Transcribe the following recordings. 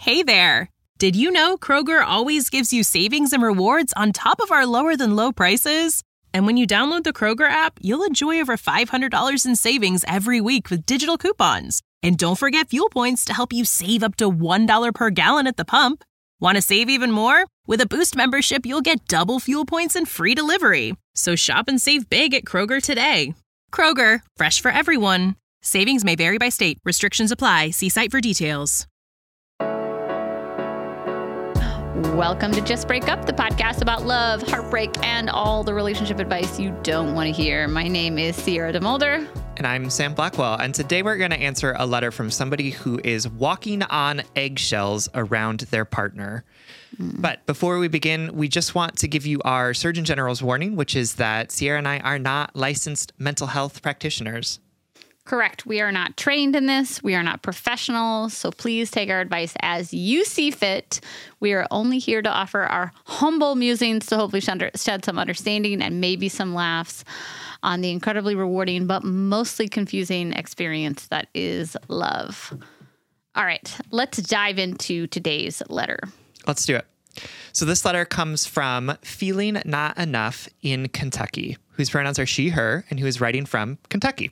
Hey there! Did you know Kroger always gives you savings and rewards on top of our lower-than-low prices? And when you download the Kroger app, you'll enjoy over $500 in savings every week with digital coupons. And don't forget fuel points to help you save up to $1 per gallon at the pump. Want to save even more? With a Boost membership, you'll get double fuel points and free delivery. So shop and save big at Kroger today. Kroger, fresh for everyone. Savings may vary by state. Restrictions apply. See site for details. Welcome to Just Break Up, the podcast about love, heartbreak, and all the relationship advice you don't want to hear. My name is Sierra DeMulder. And I'm Sam Blackwell. And today we're going to answer a letter from somebody who is walking on eggshells around their partner. But before we begin, we just want to give you our Surgeon General's warning, which is that Sierra and I are not licensed mental health practitioners. Correct. We are not trained in this. We are not professionals. So please take our advice as you see fit. We are only here to offer our humble musings to hopefully shed some understanding and maybe some laughs on the incredibly rewarding but mostly confusing experience that is love. All right, let's dive into today's letter. Let's do it. So this letter comes from Feeling Not Enough in Kentucky, whose pronouns are she, her, and who is writing from Kentucky.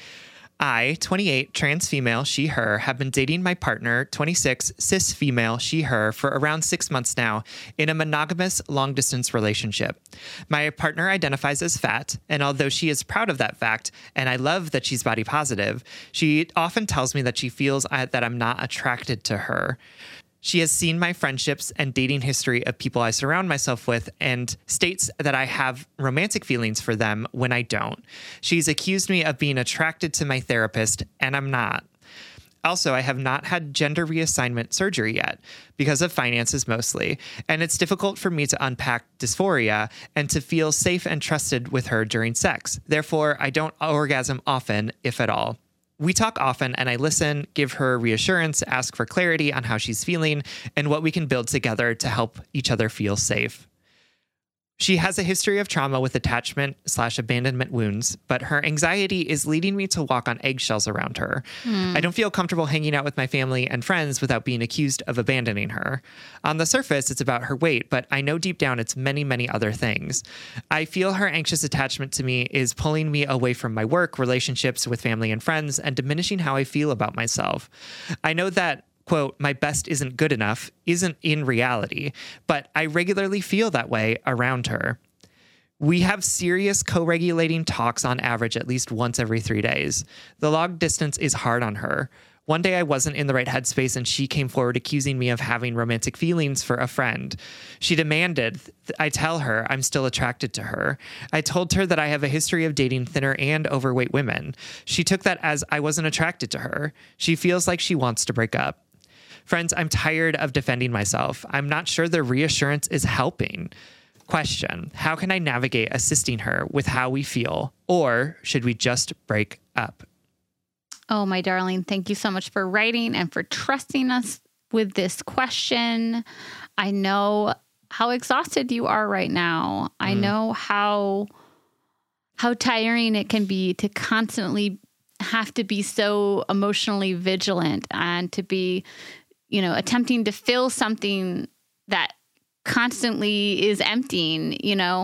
I, 28, trans female, she, her, have been dating my partner, 26, cis female, she, her, for around 6 months now in a monogamous long-distance relationship. My partner identifies as fat, and although she is proud of that fact, and I love that she's body positive, she often tells me that she feels that I'm not attracted to her. She has seen my friendships and dating history of people I surround myself with and states that I have romantic feelings for them when I don't. She's accused me of being attracted to my therapist, and I'm not. Also, I have not had gender reassignment surgery yet because of finances mostly, and it's difficult for me to unpack dysphoria and to feel safe and trusted with her during sex. Therefore, I don't orgasm often, if at all. We talk often and I listen, give her reassurance, ask for clarity on how she's feeling and what we can build together to help each other feel safe. She has a history of trauma with attachment/abandonment wounds, but her anxiety is leading me to walk on eggshells around her. I don't feel comfortable hanging out with my family and friends without being accused of abandoning her. On the surface, it's about her weight, but I know deep down it's many, many other things. I feel her anxious attachment to me is pulling me away from my work, relationships with family and friends, and diminishing how I feel about myself. I know that, quote, my best isn't good enough isn't in reality, but I regularly feel that way around her. We have serious co-regulating talks on average at least once every 3 days. The long distance is hard on her. One day I wasn't in the right headspace and she came forward accusing me of having romantic feelings for a friend. She demanded I tell her I'm still attracted to her. I told her that I have a history of dating thinner and overweight women. She took that as I wasn't attracted to her. She feels like she wants to break up. Friends, I'm tired of defending myself. I'm not sure the reassurance is helping. Question, how can I navigate assisting her with how we feel? Or should we just break up? Oh, my darling, thank you so much for writing and for trusting us with this question. I know how exhausted you are right now. I know how tiring it can be to constantly have to be so emotionally vigilant and to be, attempting to fill something that constantly is emptying,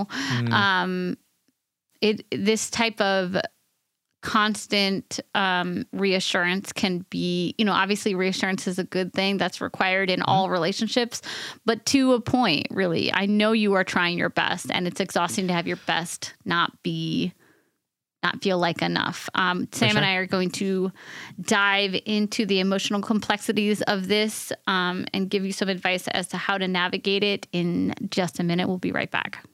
this type of constant reassurance can be, obviously reassurance is a good thing that's required in all relationships, but to a point, really. I know you are trying your best and it's exhausting to have your best not feel like enough. Sam and I are going to dive into the emotional complexities of this and give you some advice as to how to navigate it in just a minute. We'll be right back.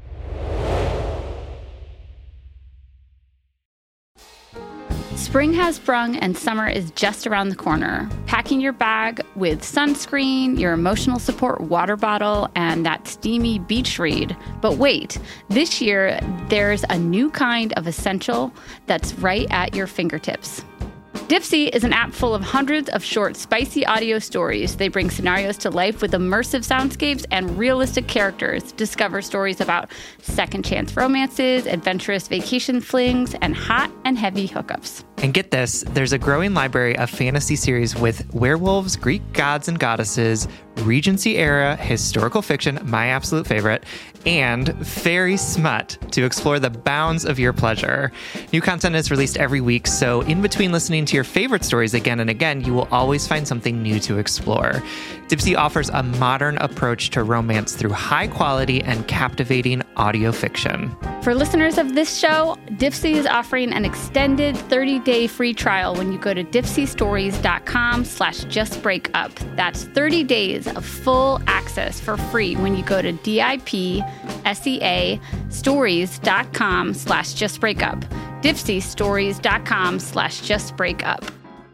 Spring has sprung and summer is just around the corner. Packing your bag with sunscreen, your emotional support water bottle, and that steamy beach read. But wait, this year there's a new kind of essential that's right at your fingertips. Dipsea is an app full of hundreds of short, spicy audio stories. They bring scenarios to life with immersive soundscapes and realistic characters. Discover stories about second chance romances, adventurous vacation flings, and hot and heavy hookups. And get this, there's a growing library of fantasy series with werewolves, Greek gods and goddesses, Regency era historical fiction, my absolute favorite, and fairy smut to explore the bounds of your pleasure. New content is released every week, so in between listening to your favorite stories again and again, you will always find something new to explore. Dipsea offers a modern approach to romance through high quality and captivating audio fiction. For listeners of this show, Dipsea is offering an extended 30-day free trial when you go to dipseastories.com/justbreakup. That's 30 days of full access for free when you go to DIPSEA stories.com/justbreakup. dipseastories.com/justbreakup.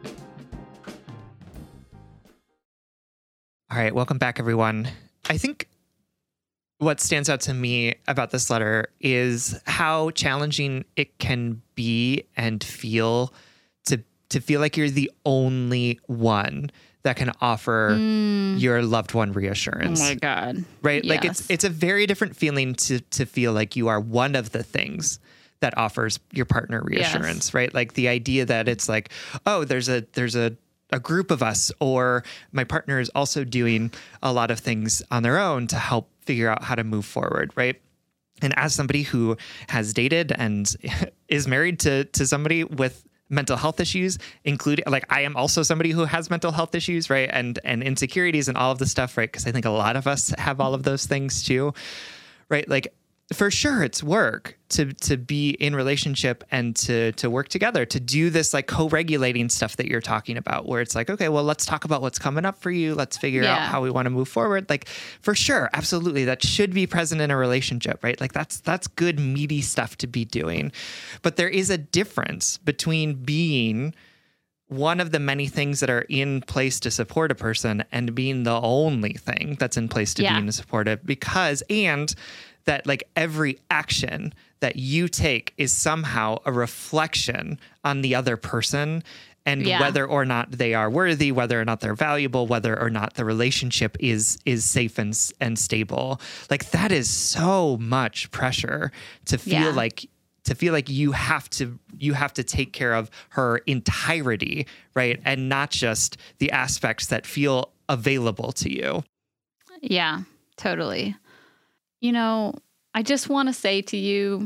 All right, welcome back, everyone. I think what stands out to me about this letter is how challenging it can be and feel to feel like you're the only one that can offer your loved one reassurance. Oh my God. Right? Yes. Like it's a very different feeling to feel like you are one of the things that offers your partner reassurance, yes. right? Like the idea that it's like, oh, there's a group of us, or my partner is also doing a lot of things on their own to help figure out how to move forward, right? And as somebody who has dated and is married to somebody with mental health issues, including, like, I am also somebody who has mental health issues, right? And insecurities and all of the stuff, right? Because I think a lot of us have all of those things too, right? Like, for sure, it's work to be in relationship and to work together, to do this like co-regulating stuff that you're talking about, where it's like, okay, well, let's talk about what's coming up for you. Let's figure out how we want to move forward. Like, for sure, absolutely, that should be present in a relationship, right? Like that's good, meaty stuff to be doing. But there is a difference between being one of the many things that are in place to support a person and being the only thing that's in place to being supportive, and that like every action that you take is somehow a reflection on the other person, and whether or not they are worthy, whether or not they're valuable, whether or not the relationship is safe and stable. Like, that is so much pressure to feel like you have to take care of her entirety, right? And not just the aspects that feel available to you. Yeah, totally. You know, I just want to say to you,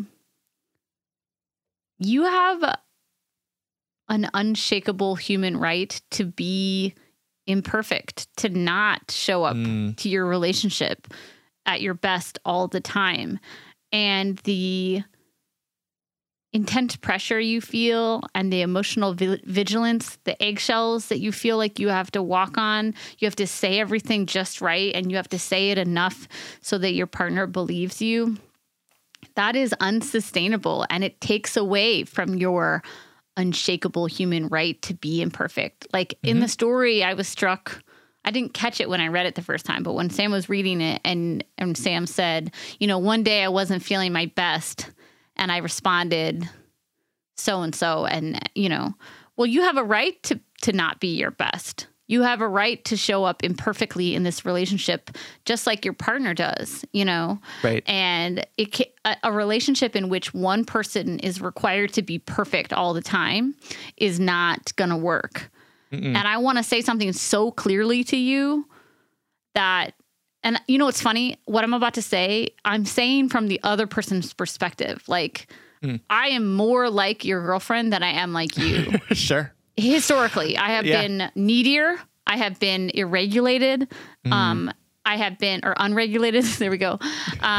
you have an unshakable human right to be imperfect, to not show up to your relationship at your best all the time. And the intense pressure you feel and the emotional vigilance, the eggshells that you feel like you have to walk on, you have to say everything just right, and you have to say it enough so that your partner believes you. That is unsustainable, and it takes away from your unshakable human right to be imperfect. Like in the story, I was struck. I didn't catch it when I read it the first time, but when Sam was reading it and Sam said, you know, one day I wasn't feeling my best, and I responded so-and-so, and, you know, well, you have a right to not be your best. You have a right to show up imperfectly in this relationship, just like your partner does, you know? Right. And a relationship in which one person is required to be perfect all the time is not going to work. And I want to say something so clearly to you that, and you know what's funny? What I'm about to say, I'm saying from the other person's perspective. Like, I am more like your girlfriend than I am like you. Sure. Historically, I have been needier. I have been irregulated. I have been, or unregulated. There we go.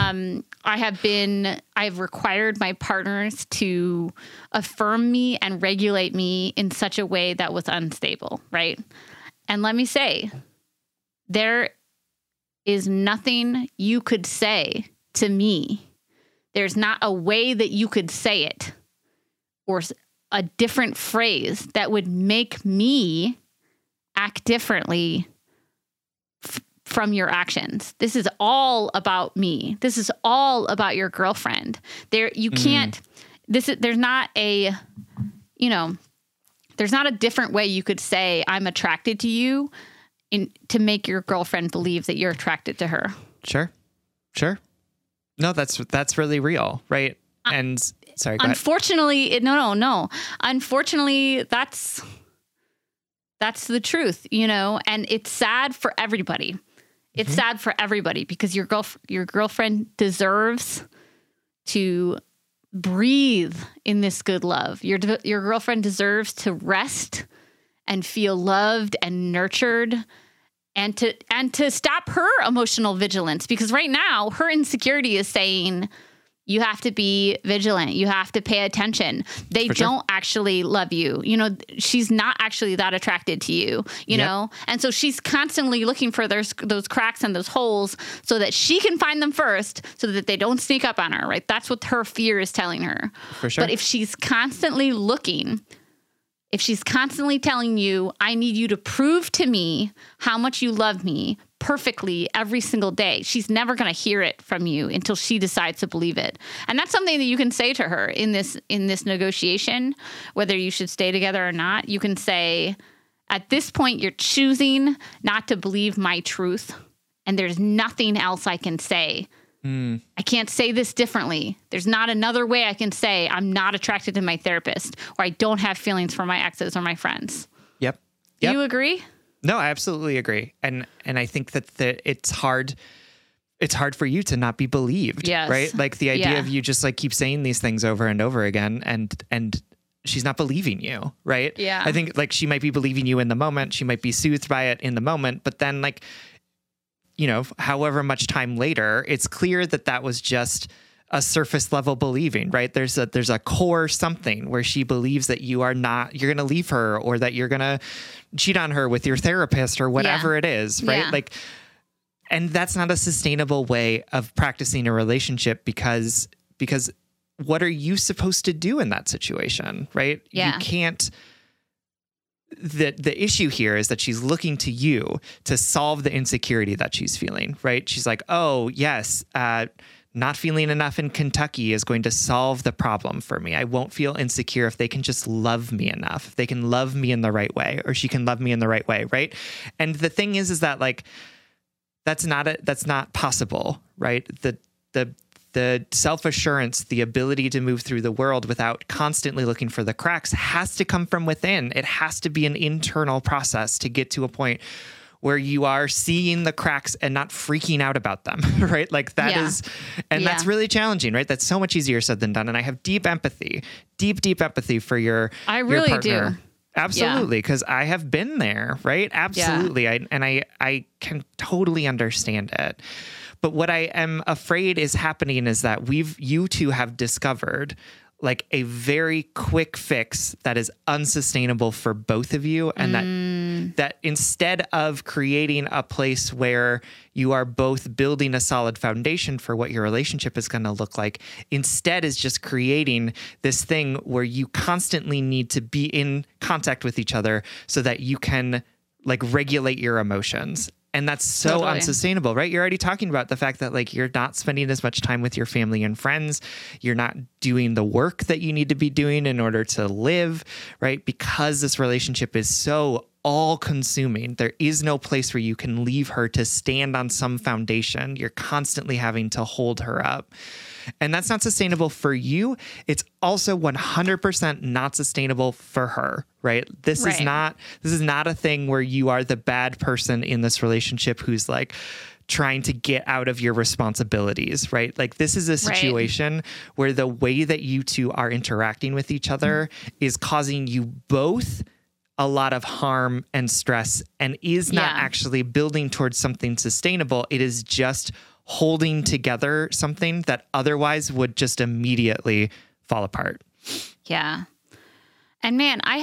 I've required my partners to affirm me and regulate me in such a way that was unstable. Right. And let me say, there is nothing you could say to me. There's not a way that you could say it or a different phrase that would make me act differently from your actions. This is all about me. This is all about your girlfriend. You can't, there's not a, you know, There's not a different way you could say I'm attracted to you to make your girlfriend believe that you're attracted to her. Sure. No, that's really real, right? And sorry, go ahead. Unfortunately, no. Unfortunately, that's the truth, and it's sad for everybody. It's sad for everybody because your girlfriend deserves to breathe in this good love. Your girlfriend deserves to rest and feel loved and nurtured, and to stop her emotional vigilance, because right now her insecurity is saying you have to be vigilant. You have to pay attention. They don't actually love you. She's not actually that attracted to you, know? And so she's constantly looking for those cracks and those holes so that she can find them first so that they don't sneak up on her, right? That's what her fear is telling her. For sure. But if she's constantly looking, if she's constantly telling you, I need you to prove to me how much you love me perfectly every single day, she's never going to hear it from you until she decides to believe it. And that's something that you can say to her in this negotiation, whether you should stay together or not. You can say, at this point, you're choosing not to believe my truth, and there's nothing else I can say. I can't say this differently. There's not another way I can say I'm not attracted to my therapist, or I don't have feelings for my exes or my friends. Yep. Do you agree? No, I absolutely agree. And I think that it's hard for you to not be believed, right? Like the idea of you just like keep saying these things over and over again and she's not believing you, right? Yeah. I think like she might be believing you in the moment. She might be soothed by it in the moment, but then like, however much time later, it's clear that was just a surface level believing, right? There's a core something where she believes that you're going to leave her, or that you're going to cheat on her with your therapist or whatever it is, right? Yeah. Like, and that's not a sustainable way of practicing a relationship because what are you supposed to do in that situation, right? Yeah. You can't. The issue here is that she's looking to you to solve the insecurity that she's feeling, right? She's like, oh, yes, not feeling enough in Kentucky is going to solve the problem for me. I won't feel insecure if they can just love me enough, if they can love me in the right way, or she can love me in the right way, right? And the thing is that like, that's not possible, right? The self-assurance, the ability to move through the world without constantly looking for the cracks has to come from within. It has to be an internal process to get to a point where you are seeing the cracks and not freaking out about them, right? Like that is, and that's really challenging, right? That's so much easier said than done. And I have deep empathy for your I really partner. do. Absolutely. Because I have been there, right? Absolutely. Yeah. I can totally understand it. But what I am afraid is happening is that you two have discovered like a very quick fix that is unsustainable for both of you. And that instead of creating a place where you are both building a solid foundation for what your relationship is going to look like, instead is just creating this thing where you constantly need to be in contact with each other so that you can like regulate your emotions. And that's so unsustainable, right? You're already talking about the fact that like you're not spending as much time with your family and friends. You're not doing the work that you need to be doing in order to live, right? Because this relationship is so all consuming. There is no place where you can leave her to stand on some foundation. You're constantly having to hold her up. And that's not sustainable for you. It's also 100% not sustainable for her, right? This is not a thing where you are the bad person in this relationship who's like trying to get out of your responsibilities, right? Like this is a situation where the way that you two are interacting with each other is causing you both a lot of harm and stress and is not actually building towards something sustainable. It is just holding together something that otherwise would just immediately fall apart. Yeah. And man, I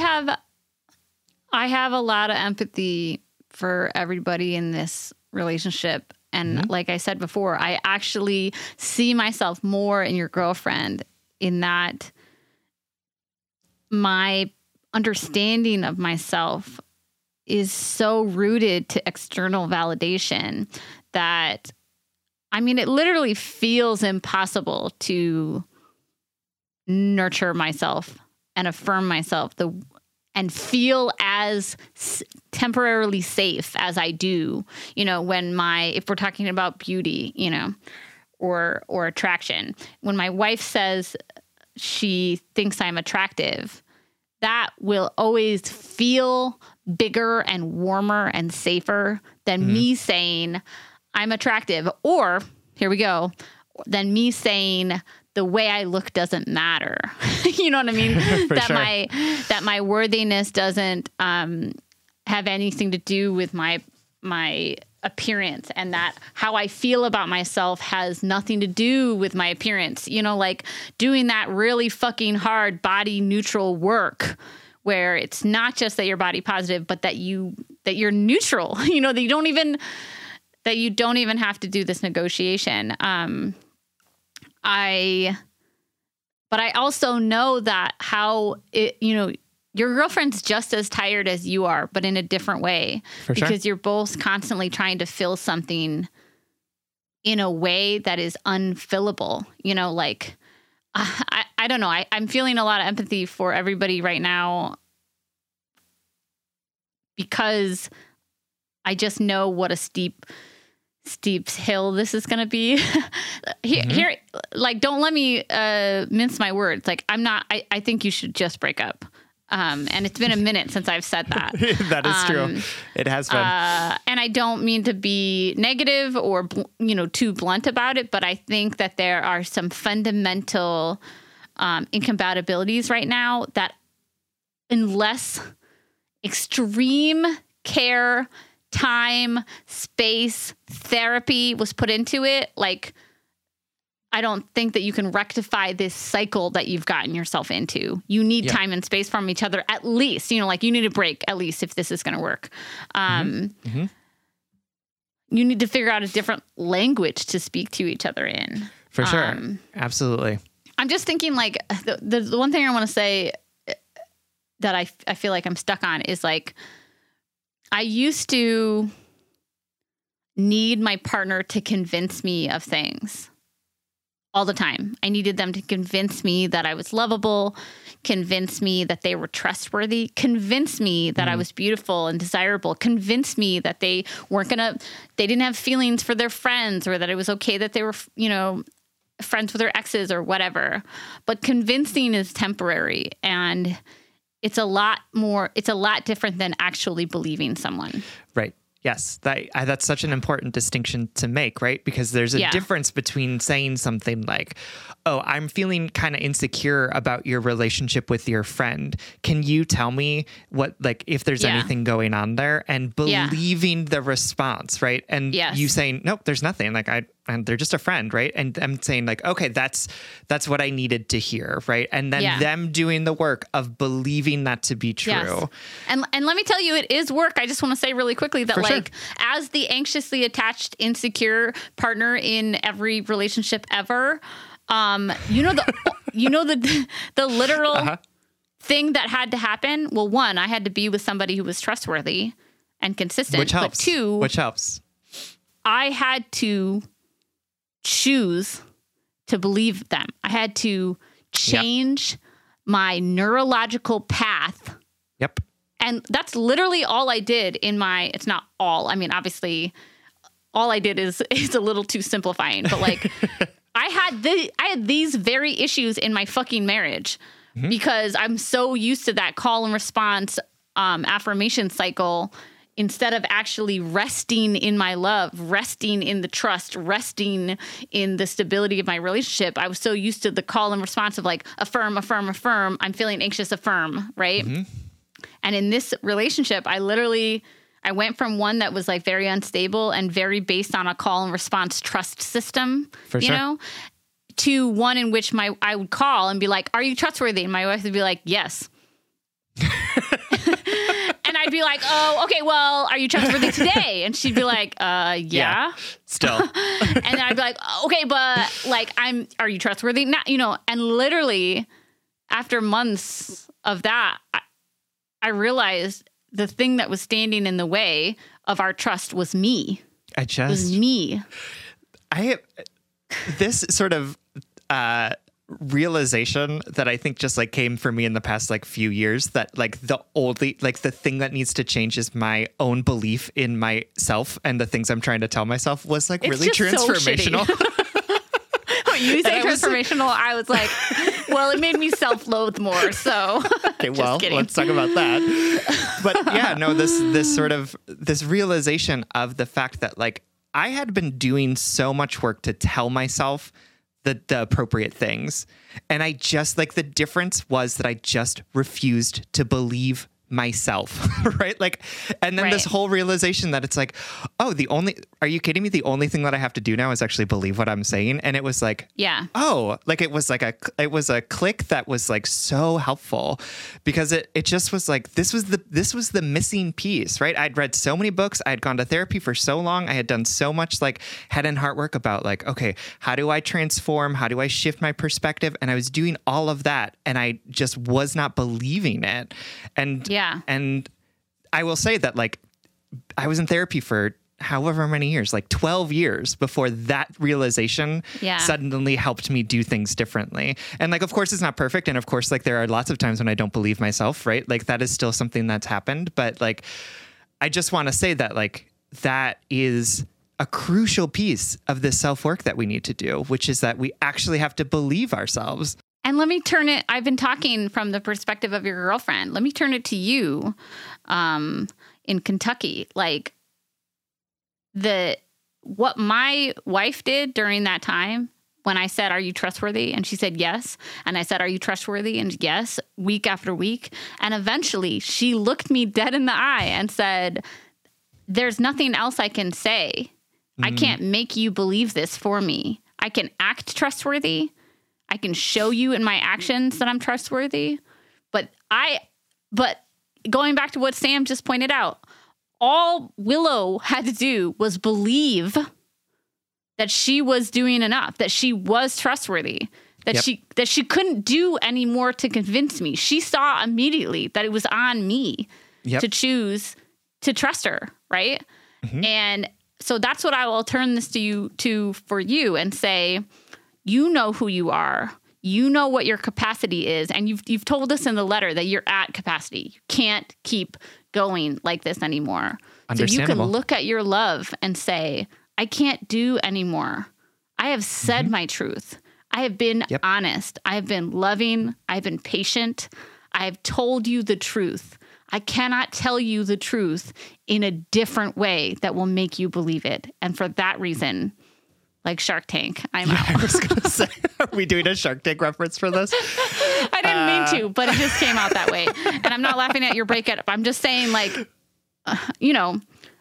have a lot of empathy for everybody in this relationship. And like I said before, I actually see myself more in your girlfriend in that my understanding of myself is so rooted to external validation that, I mean, it literally feels impossible to nurture myself and affirm myself and feel as temporarily safe as I do, if we're talking about beauty, or attraction. When my wife says she thinks I'm attractive, that will always feel bigger and warmer and safer than me saying I'm attractive. Or, here we go, than me saying the way I look doesn't matter. You know what I mean? That my worthiness doesn't have anything to do with my appearance, and that how I feel about myself has nothing to do with my appearance. Like doing that really fucking hard body neutral work where it's not just that you're body positive, but that you're neutral, that you don't even have to do this negotiation. But I also know that your girlfriend's just as tired as you are, but in a different way. Because you're both constantly trying to fill something in a way that is unfillable. I don't know. I'm feeling a lot of empathy for everybody right now because I just know what a steep hill this is going to be. Here, like, don't let me mince my words. Like, I think you should just break up. And it's been a minute since I've said that. That is true. It has been. And I don't mean to be negative or, too blunt about it, but I think that there are some fundamental incompatibilities right now that unless extreme care, time, space, therapy was put into it, like, I don't think that you can rectify this cycle that you've gotten yourself into. You need time and space from each other, at least, you need a break, at least, if this is going to work. You need to figure out a different language to speak to each other in. For sure. Absolutely. I'm just thinking, like, the one thing I want to say that I feel like I'm stuck on is, like, I used to need my partner to convince me of things all the time. I needed them to convince me that I was lovable, convince me that they were trustworthy, convince me that I was beautiful and desirable, convince me that they didn't have feelings for their friends, or that it was okay that they were, friends with their exes or whatever. But convincing is temporary, and it's a lot different than actually believing someone. Right. Yes, that's such an important distinction to make, right? Because there's a difference between saying something like, oh, I'm feeling kind of insecure about your relationship with your friend. Can you tell me if there's anything going on there? And believing the response, right? And you saying, nope, there's nothing. And they're just a friend, right? And I'm saying, like, okay, that's what I needed to hear, right? And then them doing the work of believing that to be true. Yes. And let me tell you, it is work. I just want to say really quickly that, as the anxiously attached, insecure partner in every relationship ever, the literal thing that had to happen. Well, one, I had to be with somebody who was trustworthy and consistent. Which helps. But two, I had to choose to believe them. I had to change my neurological path. Yep. And that's literally all I did it's not all. I mean, obviously, all I did is a little too simplifying, but like I had these very issues in my fucking marriage because I'm so used to that call and response affirmation cycle, instead of actually resting in my love, resting in the trust, resting in the stability of my relationship. I was so used to the call and response of, like, affirm, affirm, affirm. I'm feeling anxious, affirm, right? And in this relationship, I went from one that was, like, very unstable and very based on a call and response trust system, to one in which I would call and be like, are you trustworthy? And my wife would be like, yes. And I'd be like, oh, okay, well, are you trustworthy today? And she'd be like, yeah. Still. And then I'd be like, okay, but, like, are you trustworthy? Not, and literally after months of that, I realized the thing that was standing in the way of our trust was me. This sort of realization that I think just like came for me in the past like few years, that like the thing that needs to change is my own belief in myself and the things I'm trying to tell myself was like really transformational. When you say transformational, I was like, well, it made me self-loathe more. So okay, well, let's talk about that. But yeah, no, this realization of the fact that like I had been doing so much work to tell myself the appropriate things. And I just like the difference was that I just refused to believe myself, right? Like, and then this whole realization that it's like, oh, are you kidding me? The only thing that I have to do now is actually believe what I'm saying. And it was like, yeah, oh, like it was a click that was like so helpful because it just was like, this was the missing piece, right? I'd read so many books. I had gone to therapy for so long. I had done so much like head and heart work about like, okay, how do I transform? How do I shift my perspective? And I was doing all of that and I just was not believing it. And and I will say that like I was in therapy for however many years, like 12 years before that realization suddenly helped me do things differently. And like, of course it's not perfect. And of course, like there are lots of times when I don't believe myself, right? Like that is still something that's happened. But like, I just want to say that like, that is a crucial piece of the self-work that we need to do, which is that we actually have to believe ourselves. And let me turn it, I've been talking from the perspective of your girlfriend. Let me turn it to you in Kentucky. Like what my wife did during that time when I said, are you trustworthy? And she said, yes. And I said, are you trustworthy? And yes, week after week. And eventually she looked me dead in the eye and said, there's nothing else I can say. I can't make you believe this for me. I can act trustworthy. I can show you in my actions that I'm trustworthy, but going back to what Sam just pointed out, all Willow had to do was believe that she was doing enough, that she was trustworthy, that she couldn't do any more to convince me. She saw immediately that it was on me to choose to trust her, right? Mm-hmm. And so that's what I will turn this to for you and say, you know who you are. You know what your capacity is. And you've told us in the letter that you're at capacity. You can't keep going like this anymore. So you can look at your love and say, I can't do anymore. I have said my truth. I have been honest. I have been loving. I have been patient. I have told you the truth. I cannot tell you the truth in a different way that will make you believe it. And for that reason, like Shark Tank, I'm out. I was going to say, are we doing a Shark Tank reference for this? I didn't mean to, but it just came out that way. And I'm not laughing at your breakup. I'm just saying, like, you know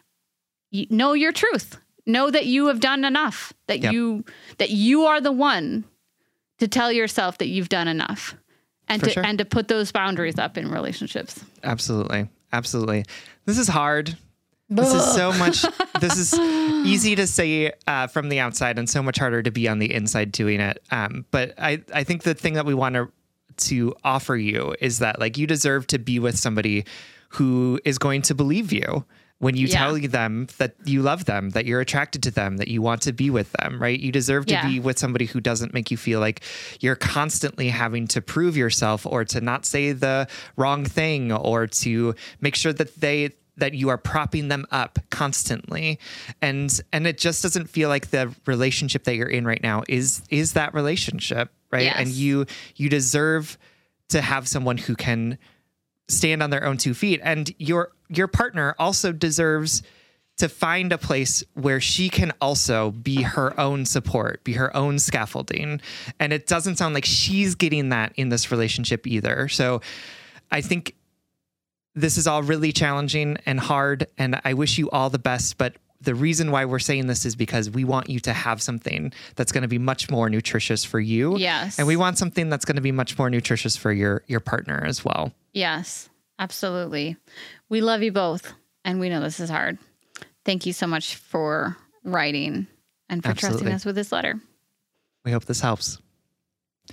your truth. Know that you have done enough. That you are the one to tell yourself that you've done enough, and to put those boundaries up in relationships. Absolutely, absolutely. This is hard. This is so much. This is easy to say from the outside and so much harder to be on the inside doing it. But I think the thing that we want to offer you is that like you deserve to be with somebody who is going to believe you when you tell them that you love them, that you're attracted to them, that you want to be with them, right? You deserve to be with somebody who doesn't make you feel like you're constantly having to prove yourself or to not say the wrong thing or to make sure that you are propping them up constantly. And it just doesn't feel like the relationship that you're in right now is that relationship, right? Yes. And you deserve to have someone who can stand on their own 2 feet. And your partner also deserves to find a place where she can also be her own support, be her own scaffolding. And it doesn't sound like she's getting that in this relationship either. So I think this is all really challenging and hard, and I wish you all the best. But the reason why we're saying this is because we want you to have something that's going to be much more nutritious for you. Yes. And we want something that's going to be much more nutritious for your partner as well. Yes, absolutely. We love you both, and we know this is hard. Thank you so much for writing and for trusting us with this letter. We hope this helps.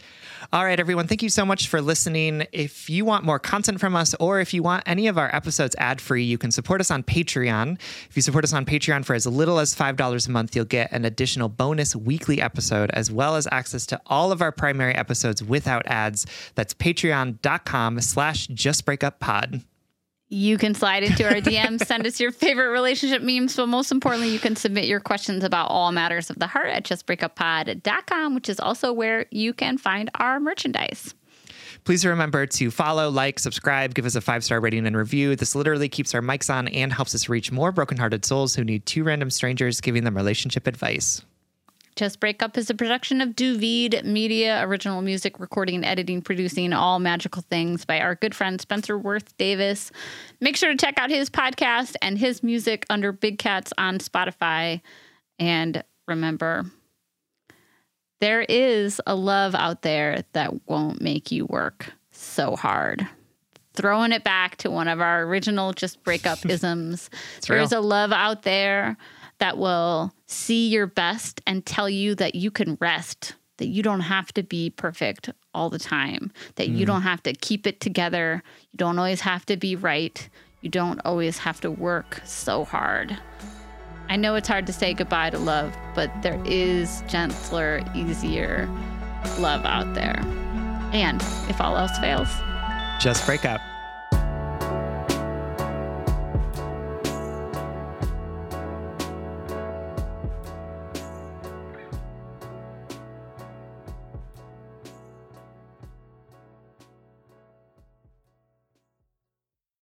All right, everyone. Thank you so much for listening. If you want more content from us, or if you want any of our episodes ad-free, you can support us on Patreon. If you support us on Patreon for as little as $5 a month, you'll get an additional bonus weekly episode, as well as access to all of our primary episodes without ads. That's patreon.com/justbreakuppod. You can slide into our DMs, send us your favorite relationship memes, but most importantly, you can submit your questions about all matters of the heart at justbreakuppod.com, which is also where you can find our merchandise. Please remember to follow, like, subscribe, give us a 5-star rating and review. This literally keeps our mics on and helps us reach more brokenhearted souls who need 2 random strangers giving them relationship advice. Just Break Up is a production of Duvid Media, original music, recording, editing, producing, all magical things by our good friend Spencer Worth Davis. Make sure to check out his podcast and his music under Big Cats on Spotify. And remember, there is a love out there that won't make you work so hard. Throwing it back to one of our original Just Break Up isms. There's a love out there that will see your best and tell you that you can rest, that you don't have to be perfect all the time, that you don't have to keep it together. You don't always have to be right. You don't always have to work so hard. I know it's hard to say goodbye to love, but there is gentler, easier love out there. And if all else fails, just break up.